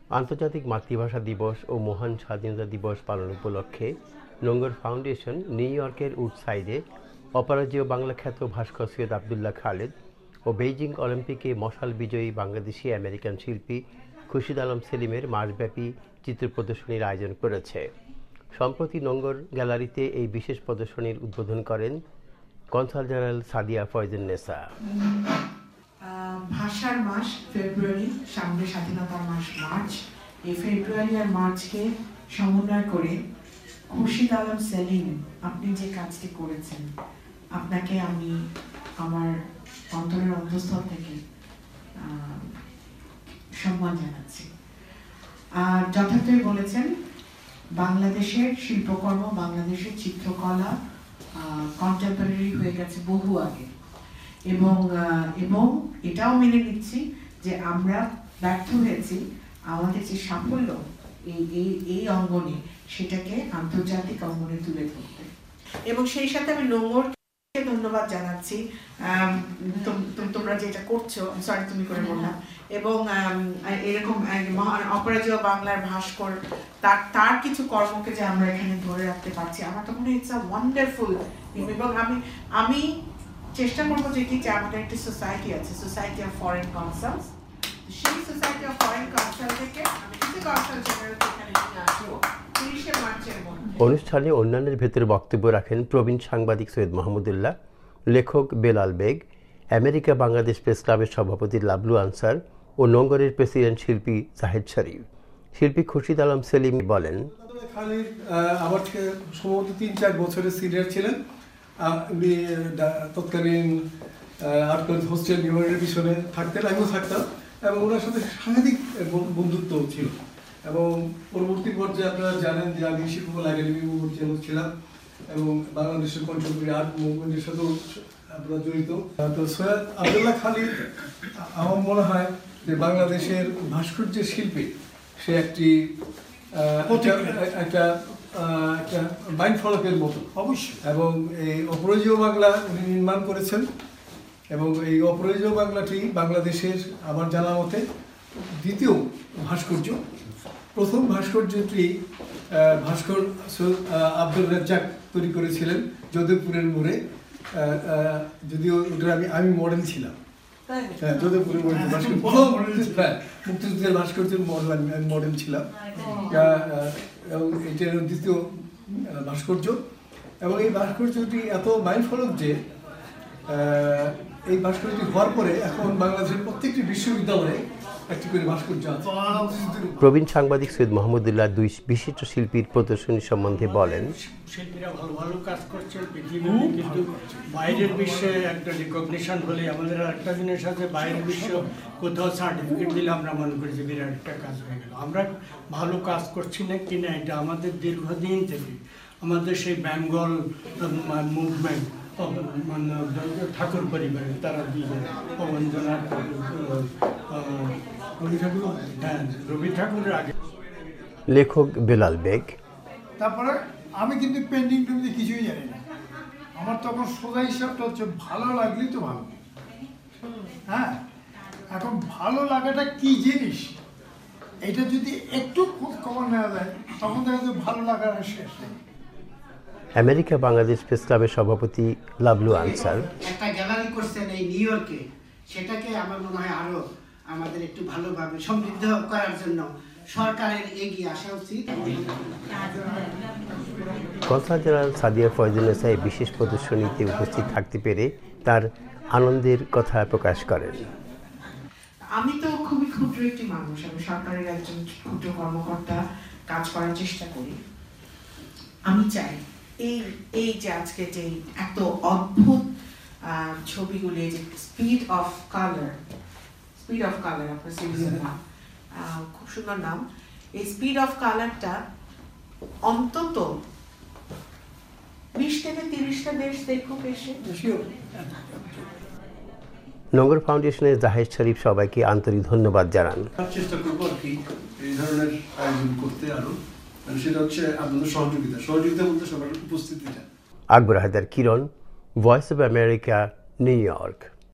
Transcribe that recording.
আন্তর্জাতিক মাতৃভাষা দিবস ও মহান স্বাধীনতা দিবস পালন উপলক্ষে নোঙ্গর ফাউন্ডেশন নিউ ইয়র্কের উডসাইডে অপরাজেয় বাংলা খ্যাত ভাস্কর সৈয়দ আবদুল্লাহ খালেদ ও বেইজিং অলিম্পিকে মশাল বিজয়ী বাংলাদেশি আমেরিকান শিল্পী খুরশিদ আলম সেলিমের মাসব্যাপী চিত্র প্রদর্শনীর আয়োজন করেছে। সম্প্রতি নোঙ্গর গ্যালারিতে এই বিশেষ প্রদর্শনীর উদ্বোধন করেন কনসাল জেনারেল সাদিয়া ফয়জুন নেসা। ভাষার মাস ফেব্রুয়ারি, সামনে স্বাধীনতার মাস মার্চ। এই ফেব্রুয়ারি আর মার্চকে সমন্বয় করে খুরশিদ আলম সেলিম, আপনি যে কাজটি করেছেন, আপনাকে আমি আমার অন্তরের অন্তঃস্থল থেকে সম্মান জানাচ্ছি। আর যথার্থই বলেছেন, বাংলাদেশের শিল্পকর্ম, বাংলাদেশের চিত্রকলা কন্টেম্পোরারি হয়ে গেছে বহু আগে, এবং এটাও মেনে নিচ্ছি যে আমরা ব্যর্থ হয়েছি আমাদের যে সাফল্য এই অঙ্গনে, সেটাকে আন্তর্জাতিক অঙ্গনে তুলে ধরতে। এবং সেই সাথে আমি নোঙ্গরকে ধন্যবাদ জানাচ্ছি, তোমরা যেটা করছো, সরি তুমি করে বললাম, এবং এরকম অপরাজেয় বাংলার ভাস্কর তার কিছু কর্মকে যে আমরা এখানে ধরে রাখতে পারছি, আমার তো মনে হয় ইটস আ ওয়ান্ডারফুল। এবং আমি চেষ্টা করবো যেটি যে আমাদের একটি সোসাইটি আছে, সোসাইটি অফ ফরেন কনসালস। সেই সোসাইটি অফ ফরেন কনসাল থেকে আমি কিছু কনসাল জেনারেল এখানে নিয়ে আসবো 30শে মার্চের মধ্যে। অনুষ্ঠানে অন্যান্যের ভেতরে বক্তব্য রাখেন প্রবীণ সাংবাদিক সৈয়দ মাহমুদুল্লাহ, লেখক বেলাল বেগ, আমেরিকা বাংলাদেশ প্রেস ক্লাবের সভাপতি লাবলু আনসার ও নোঙ্গরের প্রেসিডেন্ট শিল্পী জাহেদ শরীফ। শিল্পী খুরশিদ আলম সেলিম বলেন, খালিদ আমার থেকে সম্ভবত 3-4 বছরের সিনিয়র ছিলেন। তৎকালীন আর্টকলেজ হোস্টেল বিভাগের পিছনে থাকতেন, আমিও থাকতাম, এবং ওনার সাথে সাংঘাতিক বন্ধুত্ব ছিল। এবং পরবর্তী পর্যায়ে আপনারা জানেন যে আমি শিল্পকলা একাডেমি ছিলাম এবং বাংলাদেশের কন্টেম্পোরারি আর্ট মুভমেন্টের সাথেও আপনারা জড়িত। তো সৈয়দ আবদুল্লাহ খালিদ আমার মনে হয় যে বাংলাদেশের ভাস্কর্যের শিল্পী, সে একটা মাইন্ড ফলকের মতো অবশ্যই। এবং এই অপরাজেয় বাংলা উনি নির্মাণ করেছেন, এবং এই অপরাজেয় বাংলাটি বাংলাদেশের আমার জানা মতে দ্বিতীয় ভাস্কর্য। প্রথম ভাস্কর্যটি ভাস্কর আব্দুল রাজ্জাক তৈরি করেছিলেন যোধপুরের মোড়ে, যদিও ওটা আমি মডেল ছিলাম। হ্যাঁ, যোধপুরের মোড়ে মুক্তিযুদ্ধের ভাস্কর্যের মডেল ছিলাম, এবং এটি দ্বিতীয় ভাস্কর্য। এবং এই ভাস্কর্যটি এত মাইল ফলক যে এই ভাস্কর্যটি হওয়ার পরে এখন বাংলাদেশের প্রত্যেকটি বিশ্ববিদ্যালয়ে একটি করে ভাস্কর্য আছে। প্রবীণ সাংবাদিক সৈয়দ মাহমুদুল্লাহ দুই বিশিষ্ট শিল্পীর প্রদর্শনী সম্বন্ধে বলেন, শিল্পীরা ভালো ভালো কাজ করছেন পৃথিবীতে, কিন্তু বাইরের বিশ্বে একটা রিকগনিশন হলে আমাদের একটা জিনিস আছে, বাইরের বিশ্ব কোথাও সার্টিফিকেট দিলে আমরা মনে করি যে বিরাট একটা কাজ হয়ে গেল। আমরা ভালো কাজ করছি না কিনা, এটা আমাদের দীর্ঘদিন থেকে আমাদের সেই বেঙ্গল মুভমেন্ট, মানে ঠাকুর পরিবারের তারা অবঞ্জনার রবি ঠাকুরের আগে। লেখক বেলাল বেগ, তারপরে আমি কিন্তু পেন্টিং টুমিতে কিছুই জানি না। আমার তখন সোজা হিসাবটা হচ্ছে ভালো লাগলেই তো ভালো। হ্যাঁ, এখন ভালো লাগাটা কি জিনিস, এটা যদি একটু খোঁজ খবর নেওয়া যায় তখন দেখা যায় ভালো লাগার শেষ নেই। আমেরিকা বাংলাদেশ প্রেস ক্লাবের সভাপতি লাবলু আনসার, একটা গ্যালারি করছেন এই নিউ ইয়র্কে, সেটাকে আমার মনে হয় আরো আমাদের একটু ভালোভাবে সমৃদ্ধ করার জন্য সরকারের এগিয়ে আসা উচিত। কনসাল জেনারেল সাদিয়া ফয়জুন নেসা এই বিশেষ প্রদর্শনীতে উপস্থিত থাকতে পেরে তার আনন্দের কথা প্রকাশ করেন। আমি তো খুবই ক্ষুদ্র একটি মানুষ, আমি সরকারের একজন ক্ষুদ্র কর্মকর্তা, কাজ করার চেষ্টা করি। আমি চাই এই যে আজকে যে এত অদ্ভুত ছবিগুলি, যে স্পিড অফ কালার, আপনার সিরিজের নাম, খুব সুন্দর নাম। এই স্পিড অফ কালারটা অন্তত 20 থেকে 30টা দেশ দেখুক এসে। নোঙ্গর ফাউন্ডেশনের জাহেদ শরীফ সবাইকে আন্তরিক ধন্যবাদ জানান। চেষ্টা করবো আর কি এই ধরনের আয়োজন করতে, আরো সেটা হচ্ছে আপনাদের সহযোগিতা বলতে সবার উপস্থিতিটা। Akbar Haider Kiran, voice of America, New York.